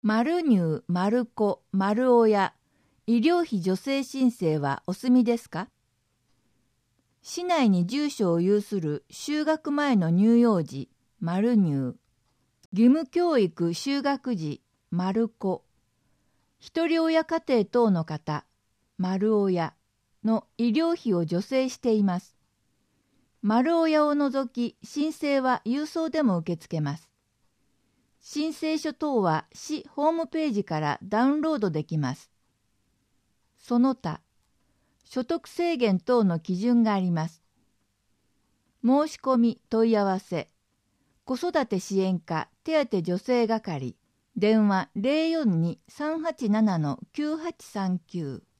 丸乳、丸子、丸親、医療費助成申請はお済みですか？市内に住所を有する就学前の乳幼児、丸乳、義務教育就学時、丸子、一人親家庭等の方、丸親の医療費を助成しています。丸親を除き申請は郵送でも受け付けます。申請書等は市ホームページからダウンロードできます。その他、所得制限等の基準があります。申し込み問い合わせ、子育て支援課手当助成係、電話 042-387-9839